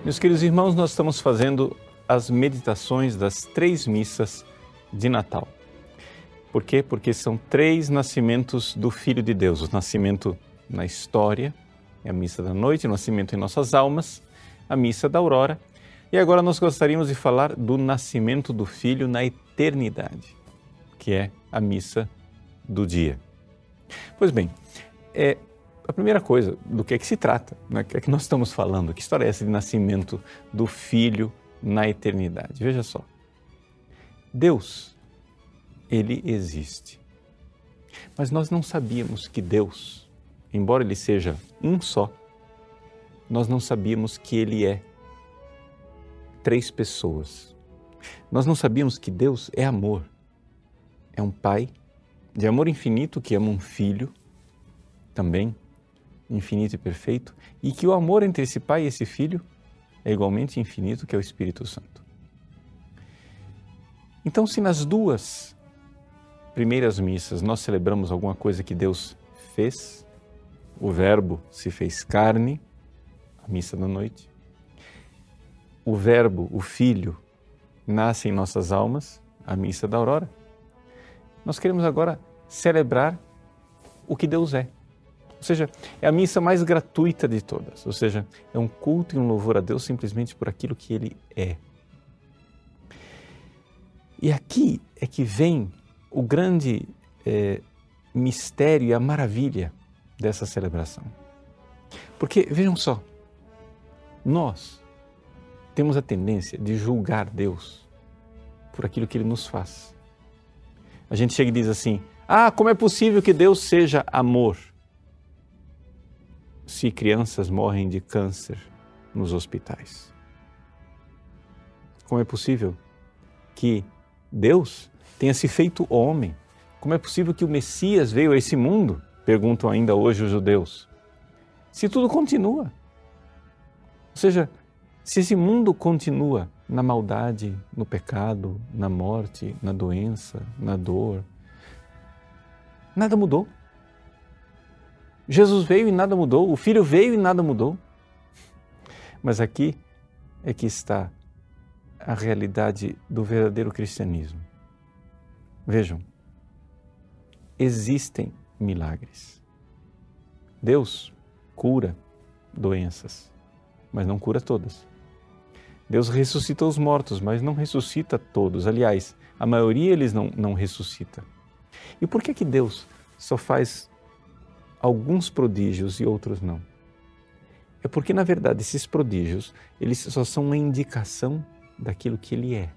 Meus queridos irmãos, nós estamos fazendo as meditações das 3 missas de Natal. Por quê? Porque são 3 nascimentos do Filho de Deus. O nascimento na história, é a missa da noite, o nascimento em nossas almas, a missa da aurora. E agora nós gostaríamos de falar do nascimento do Filho na eternidade, que é a missa do dia. Pois bem, a primeira coisa, do que é que se trata? Né? O que é que nós estamos falando? Que história é essa de nascimento do Filho na eternidade? Veja só, Deus, Ele existe. Mas nós não sabíamos que Deus, embora Ele seja um só, nós não sabíamos que Ele é 3 pessoas. Nós não sabíamos que Deus é amor. É um Pai de amor infinito que ama um Filho, também infinito e perfeito, e que o amor entre esse Pai e esse Filho é igualmente infinito, que é o Espírito Santo. Então, se nas 2 primeiras missas nós celebramos alguma coisa que Deus fez, o Verbo se fez carne, a missa da noite, o Verbo, o Filho, nasce em nossas almas, a missa da aurora, nós queremos agora celebrar o que Deus é. Ou seja, é a missa mais gratuita de todas. Ou seja, é um culto e um louvor a Deus simplesmente por aquilo que Ele é. E aqui é que vem o grande mistério e a maravilha dessa celebração. Porque, vejam só, nós temos a tendência de julgar Deus por aquilo que Ele nos faz. A gente chega e diz assim, como é possível que Deus seja amor? Se crianças morrem de câncer nos hospitais. Como é possível que Deus tenha se feito homem? Como é possível que o Messias veio a esse mundo? Perguntam ainda hoje os judeus. Se tudo continua. Ou seja, se esse mundo continua na maldade, no pecado, na morte, na doença, na dor, nada mudou. Jesus veio e nada mudou, o Filho veio e nada mudou. Mas aqui é que está a realidade do verdadeiro cristianismo. Vejam, existem milagres. Deus cura doenças, mas não cura todas. Deus ressuscita os mortos, mas não ressuscita todos. Aliás, a maioria eles não ressuscita. E por que Deus só faz alguns prodígios e outros não? É porque, na verdade, esses prodígios, eles só são uma indicação daquilo que Ele é.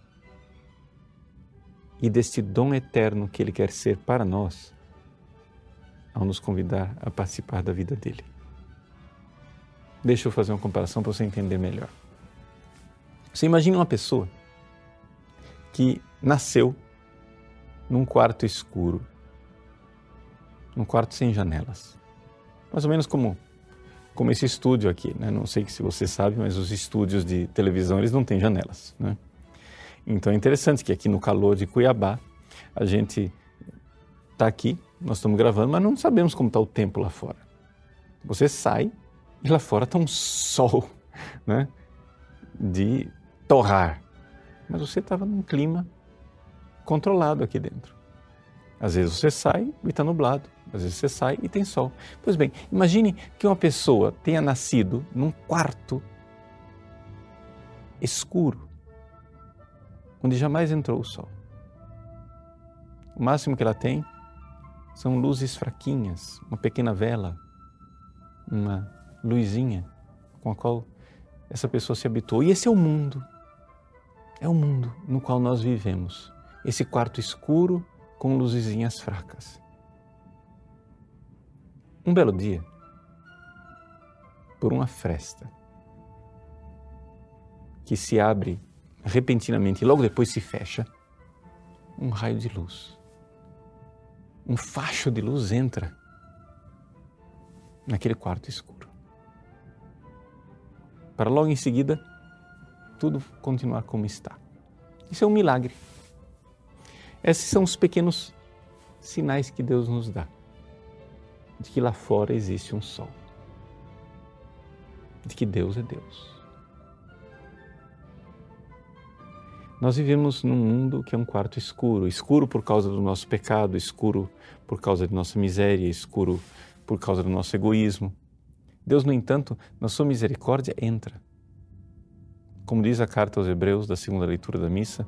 E deste dom eterno que Ele quer ser para nós, ao nos convidar a participar da vida dEle. Deixa eu fazer uma comparação para você entender melhor. Você imagina uma pessoa que nasceu num quarto escuro, num quarto sem janelas. Mais ou menos como esse estúdio aqui, né? Não sei se você sabe, mas os estúdios de televisão, eles não têm janelas, né? Então é interessante que aqui no calor de Cuiabá, a gente está aqui, nós estamos gravando, mas não sabemos como está o tempo lá fora. Você sai e lá fora está um sol, né? De torrar. Mas você estava num clima controlado aqui dentro. Às vezes você sai e está nublado. Às vezes você sai e tem sol. Pois bem, imagine que uma pessoa tenha nascido num quarto escuro, onde jamais entrou o sol. O máximo que ela tem são luzes fraquinhas, uma pequena vela, uma luzinha com a qual essa pessoa se habituou. E esse é o mundo no qual nós vivemos. Esse quarto escuro com luzezinhas fracas. Um belo dia, por uma fresta que se abre repentinamente e logo depois se fecha, um raio de luz, um facho de luz entra naquele quarto escuro. Para logo em seguida, tudo continuar como está. Isso é um milagre. Esses são os pequenos sinais que Deus nos dá de que lá fora existe um sol, de que Deus é Deus. Nós vivemos num mundo que é um quarto escuro, escuro por causa do nosso pecado, escuro por causa de nossa miséria, escuro por causa do nosso egoísmo. Deus, no entanto, na sua misericórdia entra. Como diz a carta aos Hebreus da segunda leitura da missa,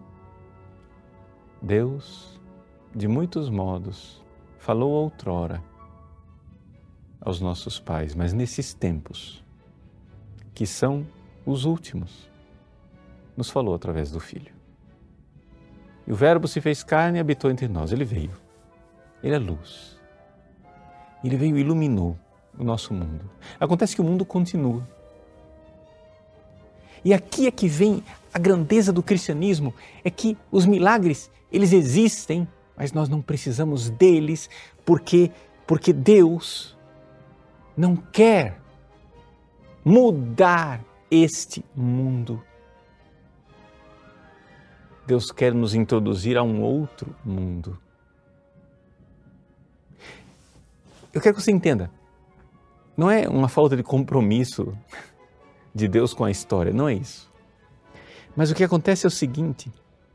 Deus, de muitos modos, falou outrora aos nossos pais, mas nesses tempos, que são os últimos, nos falou através do Filho. E o Verbo se fez carne e habitou entre nós. Ele veio. Ele é luz. Ele veio e iluminou o nosso mundo. Acontece que o mundo continua. E aqui é que vem a grandeza do cristianismo, é que os milagres, eles existem, mas nós não precisamos deles, porque Deus não quer mudar este mundo. Deus quer nos introduzir a um outro mundo. Eu quero que você entenda, não é uma falta de compromisso de Deus com a história, não é isso. Mas o que acontece é o seguinte,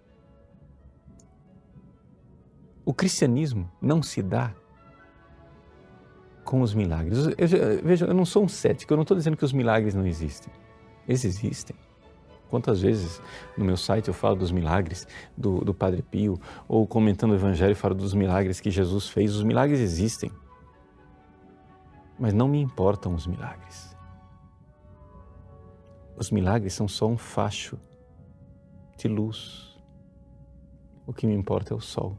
o cristianismo não se dá com os milagres. Veja, eu não sou um cético, eu não estou dizendo que os milagres não existem. Eles existem. Quantas vezes no meu site eu falo dos milagres do Padre Pio, ou comentando o Evangelho eu falo dos milagres que Jesus fez. Os milagres existem, mas não me importam os milagres. Os milagres são só um facho de luz. O que me importa é o sol.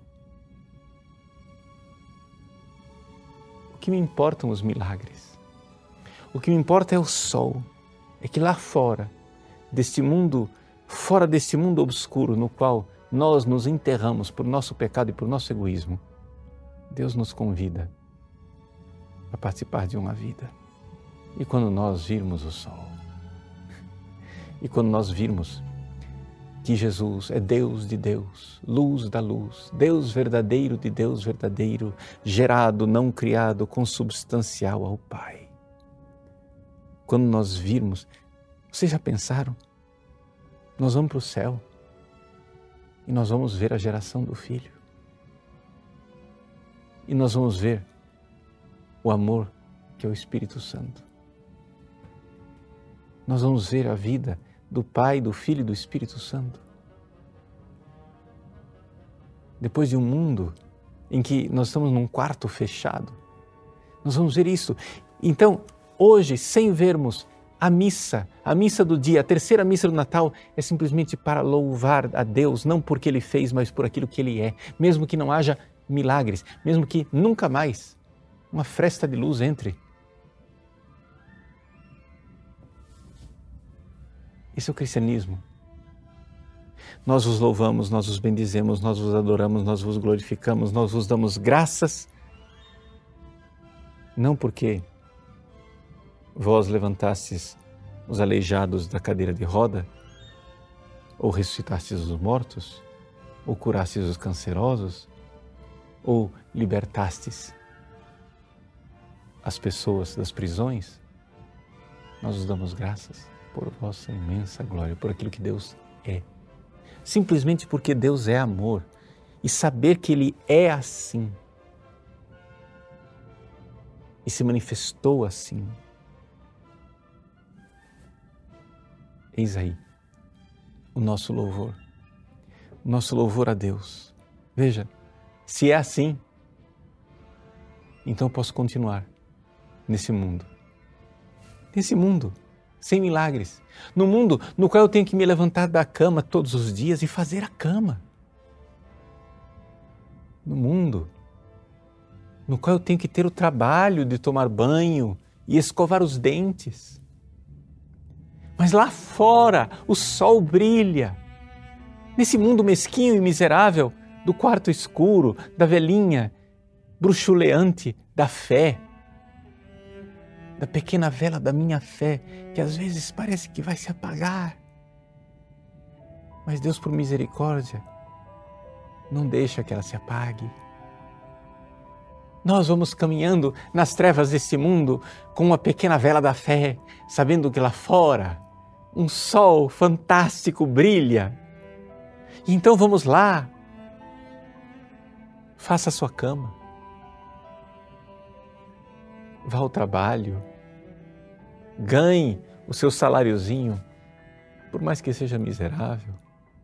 O que me importam os milagres? O que me importa é o sol. É que lá fora, fora deste mundo obscuro no qual nós nos enterramos por nosso pecado e por nosso egoísmo, Deus nos convida a participar de uma vida. E quando nós virmos o sol, e quando nós virmos que Jesus é Deus de Deus, luz da luz, Deus verdadeiro de Deus verdadeiro, gerado, não criado, consubstancial ao Pai. Quando nós virmos, vocês já pensaram? Nós vamos para o céu e nós vamos ver a geração do Filho. E nós vamos ver o amor que é o Espírito Santo. Nós vamos ver a vida do Pai, do Filho e do Espírito Santo. Depois de um mundo em que nós estamos num quarto fechado, nós vamos ver isso. Então, hoje, sem vermos a missa do dia, a terceira missa do Natal, é simplesmente para louvar a Deus, não porque Ele fez, mas por aquilo que Ele é. Mesmo que não haja milagres, mesmo que nunca mais uma fresta de luz entre. Esse é o cristianismo. Nós vos louvamos, nós vos bendizemos, nós vos adoramos, nós vos glorificamos, nós vos damos graças, não porque vós levantastes os aleijados da cadeira de roda, ou ressuscitastes os mortos, ou curastes os cancerosos, ou libertastes as pessoas das prisões. Nós vos damos graças por vossa imensa glória, por aquilo que Deus é. Simplesmente porque Deus é amor e saber que Ele é assim e se manifestou assim. Eis aí o nosso louvor a Deus. Veja, se é assim, então eu posso continuar nesse mundo sem milagres, no mundo no qual eu tenho que me levantar da cama todos os dias e fazer a cama, no mundo no qual eu tenho que ter o trabalho de tomar banho e escovar os dentes. Mas lá fora o sol brilha, nesse mundo mesquinho e miserável do quarto escuro, da velhinha bruxuleante da fé, da pequena vela da minha fé, que às vezes parece que vai se apagar. Mas Deus, por misericórdia, não deixa que ela se apague. Nós vamos caminhando nas trevas desse mundo com uma pequena vela da fé, sabendo que lá fora um sol fantástico brilha. Então vamos lá, faça a sua cama, vá ao trabalho, ganhe o seu saláriozinho, por mais que seja miserável.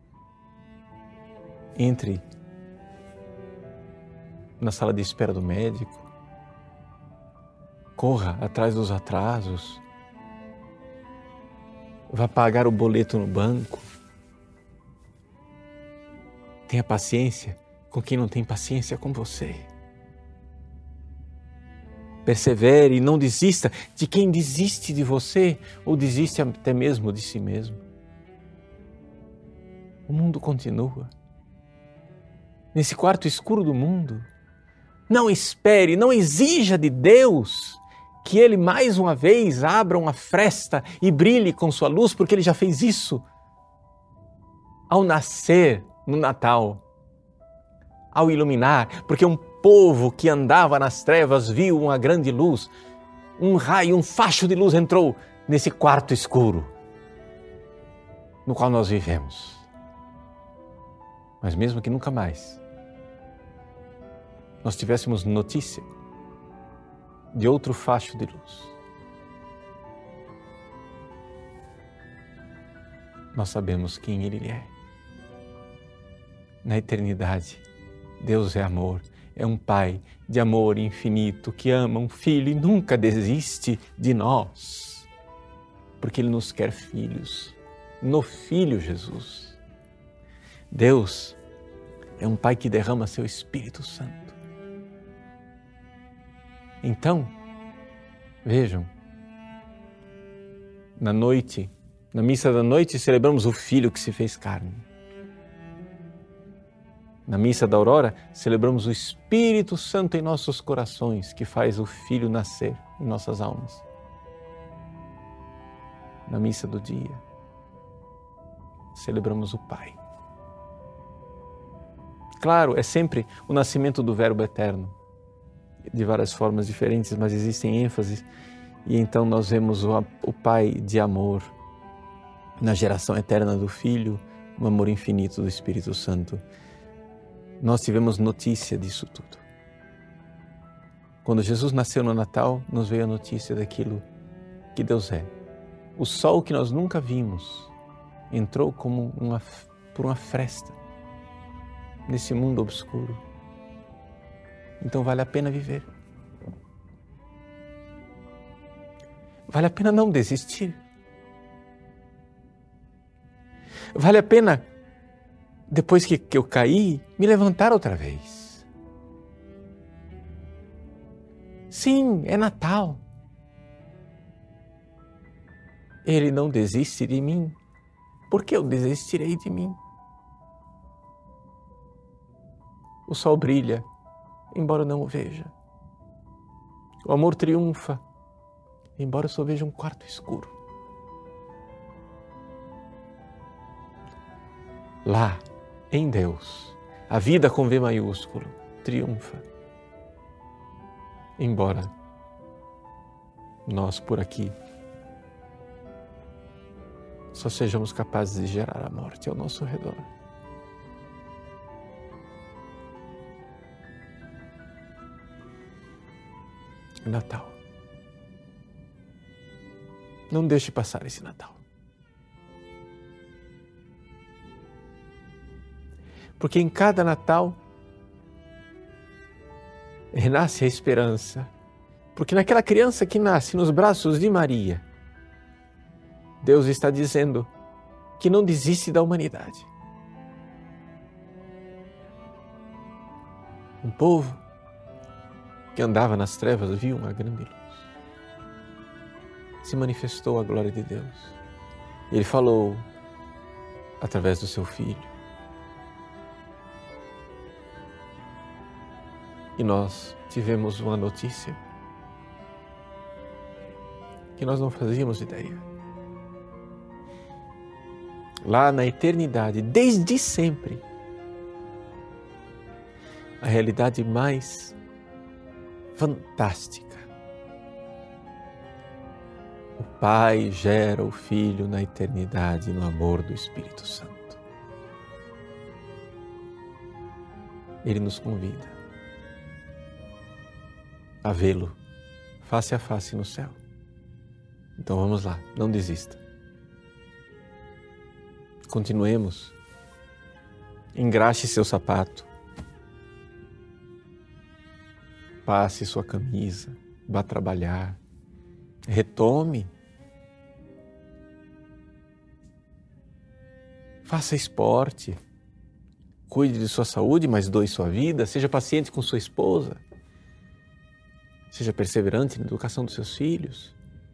Entre na sala de espera do médico, corra atrás dos atrasos, vá pagar o boleto no banco. Tenha paciência com quem não tem paciência com você. Persevere e não desista de quem desiste de você ou desiste até mesmo de si mesmo. O mundo continua. Nesse quarto escuro do mundo, não espere, não exija de Deus que Ele mais uma vez abra uma fresta e brilhe com sua luz, porque Ele já fez isso ao nascer no Natal, ao iluminar, porque um povo que andava nas trevas viu uma grande luz, um raio, um facho de luz entrou nesse quarto escuro no qual nós vivemos. Mas mesmo que nunca mais nós tivéssemos notícia de outro facho de luz, nós sabemos quem Ele é. Na eternidade, Deus é amor, é um Pai de amor infinito que ama um Filho e nunca desiste de nós, porque Ele nos quer filhos, no Filho Jesus. Deus é um Pai que derrama seu Espírito Santo. Então, vejam, na missa da noite, celebramos o Filho que se fez carne. Na missa da aurora, celebramos o Espírito Santo em nossos corações, que faz o Filho nascer em nossas almas. Na missa do dia, celebramos o Pai. Claro, é sempre o nascimento do Verbo eterno, de várias formas diferentes, mas existem ênfases, e então nós vemos o Pai de amor na geração eterna do Filho, no amor infinito do Espírito Santo. Nós tivemos notícia disso tudo. Quando Jesus nasceu no Natal, nos veio a notícia daquilo que Deus é. O sol que nós nunca vimos entrou como por uma fresta nesse mundo obscuro. Então vale a pena viver. Vale a pena não desistir. Vale a pena, depois que eu caí, me levantar outra vez. Sim, é Natal. Ele não desiste de mim. Por que eu desistirei de mim? O sol brilha, embora eu não o veja. O amor triunfa, embora eu só veja um quarto escuro. Lá, em Deus, a vida com V maiúsculo triunfa, embora nós por aqui só sejamos capazes de gerar a morte ao nosso redor. Natal. Não deixe passar esse Natal. Porque em cada Natal renasce a esperança. Porque naquela criança que nasce nos braços de Maria, Deus está dizendo que não desiste da humanidade. Um povo que andava nas trevas viu uma grande luz. Se manifestou a glória de Deus. Ele falou através do seu Filho. E nós tivemos uma notícia que nós não fazíamos ideia. Lá na eternidade, desde sempre, a realidade mais fantástica. O Pai gera o Filho na eternidade no amor do Espírito Santo. Ele nos convida a vê-lo face a face no céu. Então vamos lá, não desista. Continuemos. Engraxe seu sapato. Passe sua camisa. Vá trabalhar. Retome. Faça esporte. Cuide de sua saúde, mas doe sua vida. Seja paciente com sua esposa. Seja perseverante na educação dos seus filhos.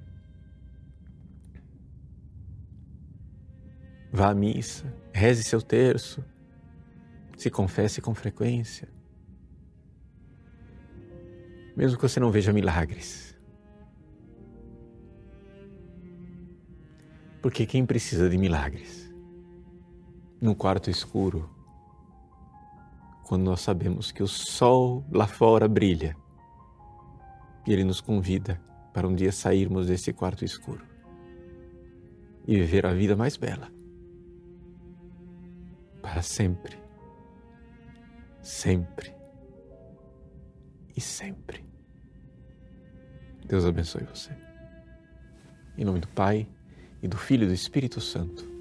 Vá à missa, reze seu terço, se confesse com frequência. Mesmo que você não veja milagres. Porque quem precisa de milagres? No quarto escuro, quando nós sabemos que o sol lá fora brilha e ele nos convida para um dia sairmos desse quarto escuro e viver a vida mais bela. Para sempre, sempre e sempre. Deus abençoe você. Em nome do Pai, e do Filho e do Espírito Santo.